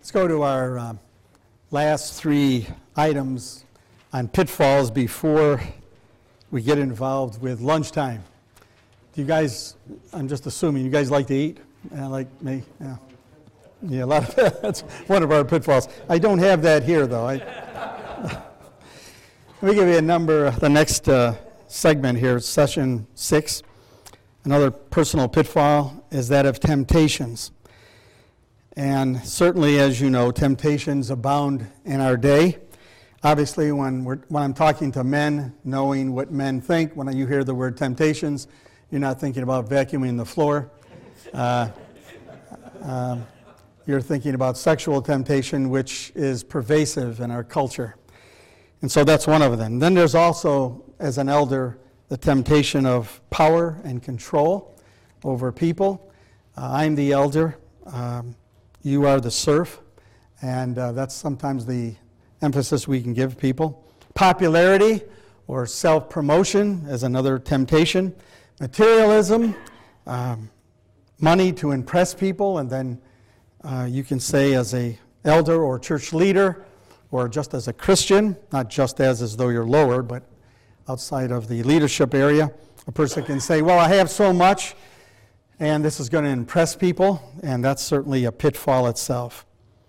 Let's go to our last three items on pitfalls before we get involved with lunchtime. Do you guys, I'm just assuming, you guys like to eat? Like me? Yeah. Yeah, a lot of that's one of our pitfalls. I don't have that here, though. Let me give you a number, the next segment here, session 6. Another personal pitfall is that of temptations. And certainly, as you know, temptations abound in our day. Obviously, when I'm talking to men, knowing what men think, when you hear the word temptations, you're not thinking about vacuuming the floor. You're thinking about sexual temptation, which is pervasive in our culture. And so that's one of them. Then there's also, as an elder, the temptation of power and control over people. I'm the elder. You are the serf. And that's sometimes the emphasis we can give people. Popularity or self-promotion is another temptation. Materialism, money to impress people, and then you can say as a elder or church leader or just as a Christian, not just as though you're lower, but outside of the leadership area, a person can say, well, I have so much, and this is going to impress people, and that's certainly a pitfall itself.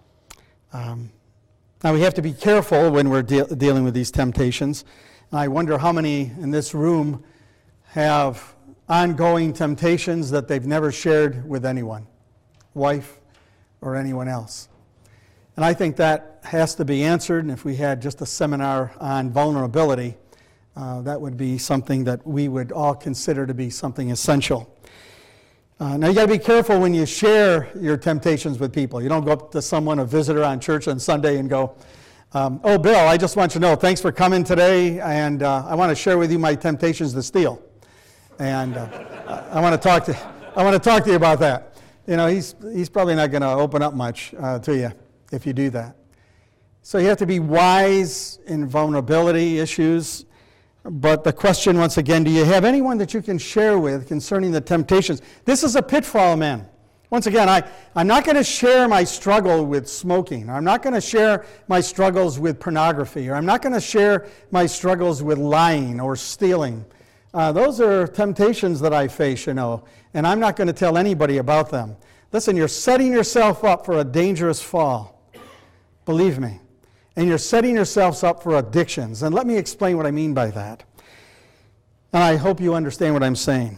Now, we have to be careful when we're dealing with these temptations. I wonder how many in this room have ongoing temptations that they've never shared with anyone, wife or anyone else. And I think that has to be answered, and if we had just a seminar on vulnerability, that would be something that we would all consider to be something essential. Now, you got to be careful when you share your temptations with people. You don't go up to someone, a visitor on church on Sunday, and go, oh, Bill, I just want you to know, thanks for coming today, and I want to share with you my temptations to steal. And I want to talk to you about that. You know, he's probably not going to open up much to you if you do that. So you have to be wise in vulnerability issues. But the question, once again, do you have anyone that you can share with concerning the temptations? This is a pitfall, men. Once again, I'm not going to share my struggle with smoking. I'm not going to share my struggles with pornography. Or I'm not going to share my struggles with lying or stealing. Those are temptations that I face, you know, and I'm not going to tell anybody about them. Listen, you're setting yourself up for a dangerous fall. Believe me. And you're setting yourselves up for addictions. And let me explain what I mean by that. And I hope you understand what I'm saying.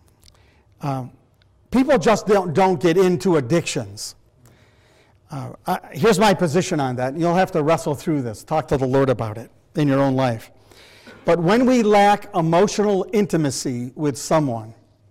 People just don't get into addictions. Here's my position on that. You'll have to wrestle through this. Talk to the Lord about it in your own life. But when we lack emotional intimacy with someone,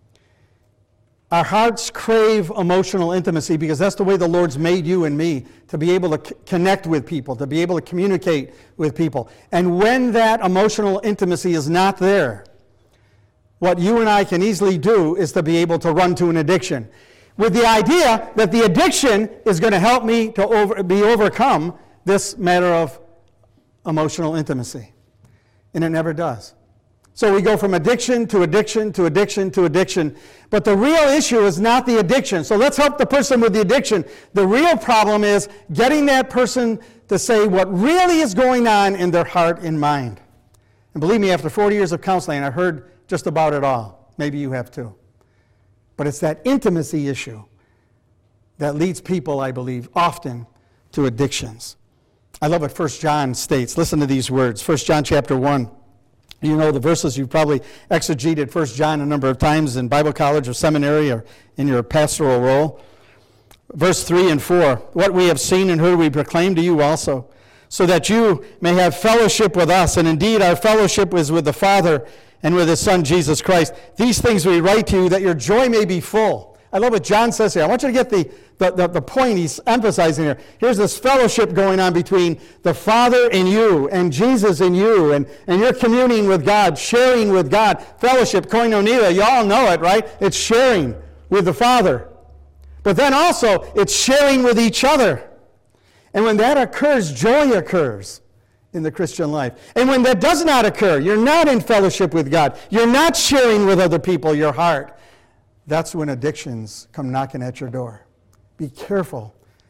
our hearts crave emotional intimacy because that's the way the Lord's made you and me, to be able to connect with people, to be able to communicate with people. And when that emotional intimacy is not there, what you and I can easily do is to be able to run to an addiction, with the idea that the addiction is going to help me to overcome this matter of emotional intimacy. And it never does. So we go from addiction to addiction to addiction to addiction. But the real issue is not the addiction. So let's help the person with the addiction. The real problem is getting that person to say what really is going on in their heart and mind. And believe me, after 40 years of counseling, I heard just about it all. Maybe you have too. But it's that intimacy issue that leads people, I believe, often to addictions. I love what 1 John states. Listen to these words. 1 John chapter 1. You know the verses. You've probably exegeted 1 John a number of times in Bible college or seminary or in your pastoral role. Verse 3 and 4. What we have seen and heard we proclaim to you also, so that you may have fellowship with us. And indeed our fellowship is with the Father and with His Son Jesus Christ. These things we write to you that your joy may be full. I love what John says here. I want you to get the point he's emphasizing here. Here's this fellowship going on between the Father and you, and Jesus and you, and you're communing with God, sharing with God. Fellowship, koinonia, you all know it, right? It's sharing with the Father. But then also, it's sharing with each other. And when that occurs, joy occurs in the Christian life. And when that does not occur, you're not in fellowship with God. You're not sharing with other people your heart. That's when addictions come knocking at your door. Be careful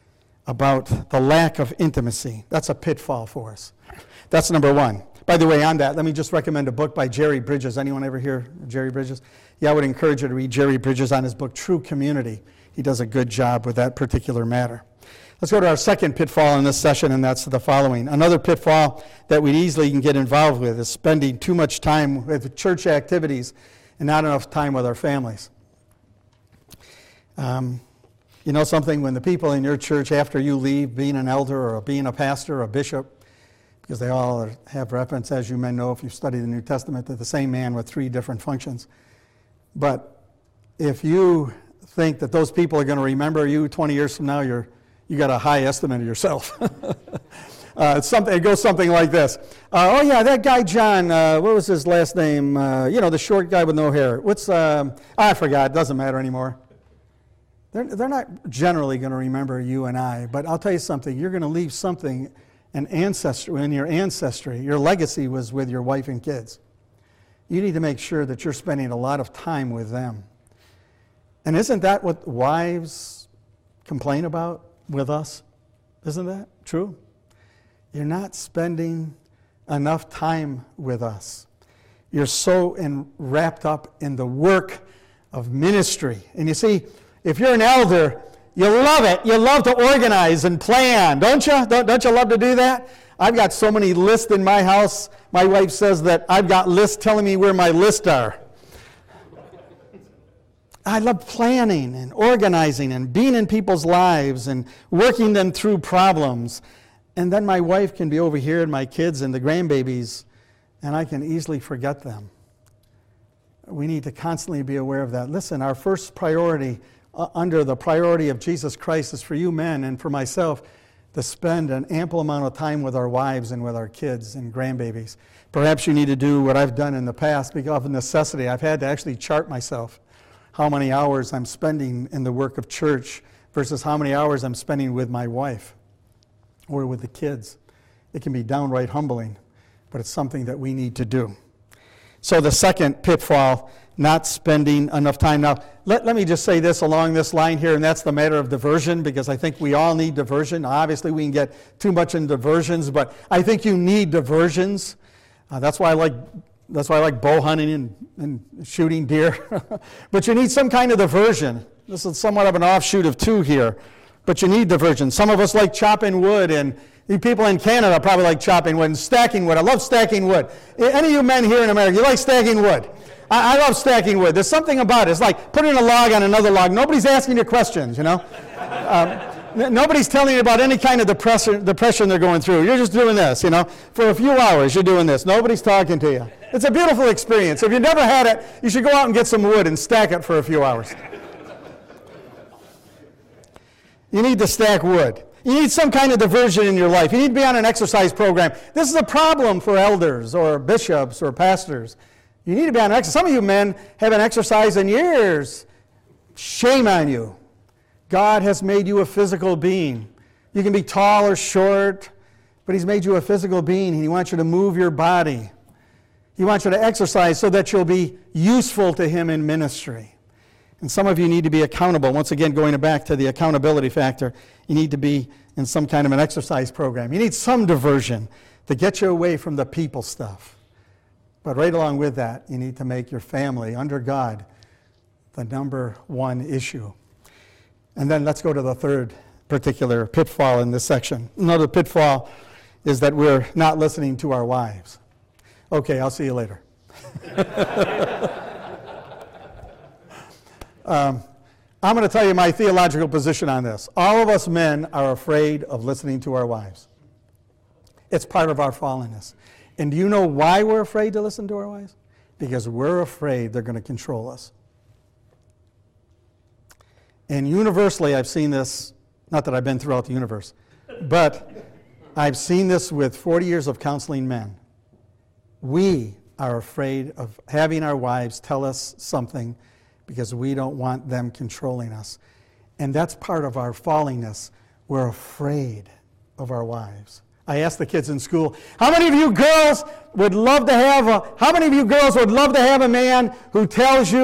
about the lack of intimacy. That's a pitfall for us. That's number one. By the way, on that, let me just recommend a book by Jerry Bridges. Anyone ever hear Jerry Bridges? Yeah, I would encourage you to read Jerry Bridges on his book, True Community. He does a good job with that particular matter. Let's go to our second pitfall in this session, and that's the following. Another pitfall that we easily can get involved with is spending too much time with church activities and not enough time with our families. You know something? When the people in your church, after you leave, being an elder or being a pastor or a bishop, because they all have reference, as you men know if you've studied the New Testament, to the same man with 3 different functions. But if you think that those people are going to remember you 20 years from now, you got a high estimate of yourself. It goes something like this. Oh yeah, that guy John, what was his last name? The short guy with no hair. I forgot, it doesn't matter anymore. They're not generally going to remember you and I, but I'll tell you something, you're going to leave something, an ancestry, in your ancestry. Your legacy was with your wife and kids. You need to make sure that you're spending a lot of time with them. And isn't that what wives complain about with us? Isn't that true? You're not spending enough time with us. You're so wrapped up in the work of ministry. And you see, if you're an elder, you love it. You love to organize and plan, don't you? Don't you love to do that? I've got so many lists in my house. My wife says that I've got lists telling me where my lists are. I love planning and organizing and being in people's lives and working them through problems. And then my wife can be over here and my kids and the grandbabies, and I can easily forget them. We need to constantly be aware of that. Listen, our first priority under the priority of Jesus Christ is for you men and for myself to spend an ample amount of time with our wives and with our kids and grandbabies. Perhaps you need to do what I've done in the past because of necessity. I've had to actually chart myself how many hours I'm spending in the work of church versus how many hours I'm spending with my wife or with the kids. It can be downright humbling, but it's something that we need to do. So the second pitfall, not spending enough time. Now, let me just say this along this line here, and that's the matter of diversion, because I think we all need diversion. Obviously, we can get too much in diversions, but I think you need diversions. That's why I like bow hunting and shooting deer. But you need some kind of diversion. This is somewhat of an offshoot of 2 here, but you need diversion. Some of us like chopping wood, and you people in Canada probably like chopping wood and stacking wood. I love stacking wood. Any of you men here in America, you like stacking wood? I love stacking wood. There's something about it. It's like putting a log on another log. Nobody's asking you questions, you know. Nobody's telling you about any kind of depression they're going through. You're just doing this, you know. For a few hours, you're doing this. Nobody's talking to you. It's a beautiful experience. If you've never had it, you should go out and get some wood and stack it for a few hours. You need to stack wood. You need some kind of diversion in your life. You need to be on an exercise program. This is a problem for elders or bishops or pastors. You need to be on an exercise. Some of you men haven't exercised in years. Shame on you. God has made you a physical being. You can be tall or short, but He's made you a physical being, and He wants you to move your body. He wants you to exercise so that you'll be useful to Him in ministry. And some of you need to be accountable. Once again, going back to the accountability factor, you need to be in some kind of an exercise program. You need some diversion to get you away from the people stuff. But right along with that, you need to make your family, under God, the number one issue. And then let's go to the third particular pitfall in this section. Another pitfall is that we're not listening to our wives. Okay, I'll see you later. I'm going to tell you my theological position on this. All of us men are afraid of listening to our wives. It's part of our fallenness. And do you know why we're afraid to listen to our wives? Because we're afraid they're going to control us. And universally, I've seen this, not that I've been throughout the universe, but I've seen this with 40 years of counseling men. We are afraid of having our wives tell us something because we don't want them controlling us. And that's part of our fallingness. We're afraid of our wives. I asked the kids in school, how many of you girls would love to have a man who tells you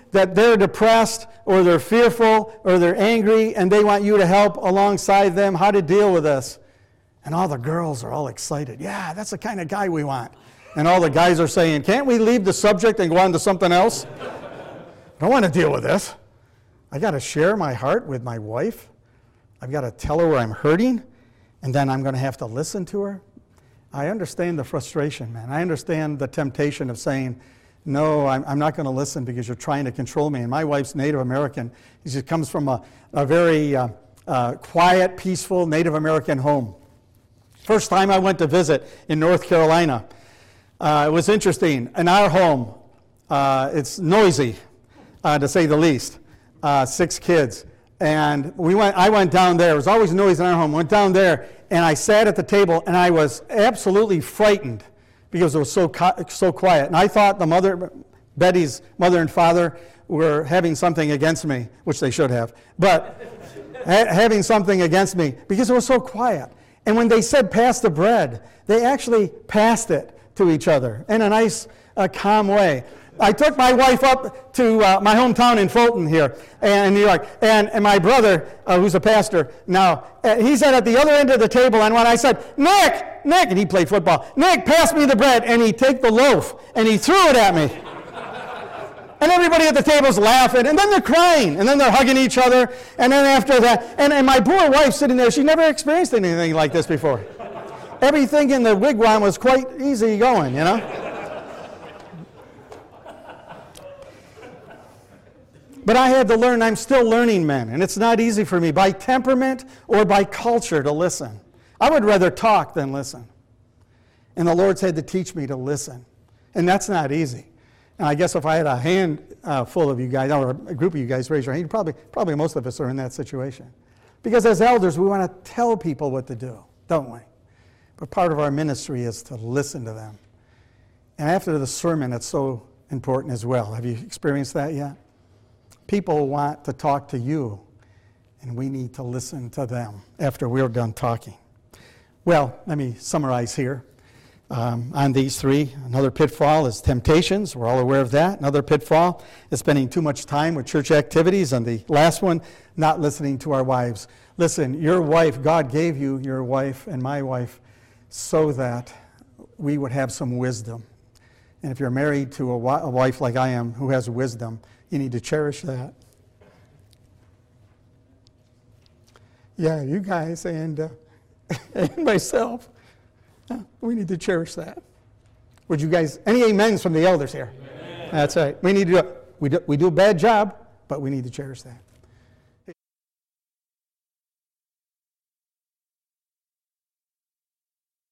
that they're depressed or they're fearful or they're angry and they want you to help alongside them how to deal with this. And all the girls are all excited. Yeah, that's the kind of guy we want. And all the guys are saying, can't we leave the subject and go on to something else? I don't want to deal with this. I got to share my heart with my wife. I've got to tell her where I'm hurting, and then I'm going to have to listen to her. I understand the frustration, man. I understand the temptation of saying, no, I'm not going to listen because you're trying to control me. And my wife's Native American. She comes from a very quiet, peaceful Native American home. First time I went to visit in North Carolina, it was interesting. In our home, it's noisy, to say the least. 6 kids. And I went down there. It was always noise in our home. Went down there, and I sat at the table, and I was absolutely frightened because it was so quiet. And I thought Betty's mother and father were having something against me, which they should have, but having something against me because it was so quiet. And when they said pass the bread, they actually passed it to each other in a nice, calm way. I took my wife up to my hometown in Fulton here in New York, and my brother, who's a pastor now, he sat at the other end of the table, and when I said, Nick, and he played football, Nick, pass me the bread, and he'd take the loaf, and he threw it at me. And everybody at the table's laughing, and then they're crying, and then they're hugging each other, and then after that, and my poor wife sitting there, she never experienced anything like this before. Everything in the wigwam was quite easy going, you know? But I had to learn, I'm still learning, men, and it's not easy for me by temperament or by culture to listen. I would rather talk than listen. And the Lord's had to teach me to listen. And that's not easy. And I guess if I had a handful of you guys, or a group of you guys raise your hand, probably most of us are in that situation. Because as elders, we want to tell people what to do, don't we? But part of our ministry is to listen to them. And after the sermon, it's so important as well. Have you experienced that yet? People want to talk to you, and we need to listen to them after we're done talking. Well, let me summarize here. On these 3, another pitfall is temptations. We're all aware of that. Another pitfall is spending too much time with church activities. And the last one, not listening to our wives. Listen, your wife, God gave you your wife and my wife so that we would have some wisdom. And if you're married to a wife like I am who has wisdom, you need to cherish that. Yeah, you guys and myself, we need to cherish that. Would you guys, any amens from the elders here? Amen. That's right. We need to do it. We do a bad job, but we need to cherish that.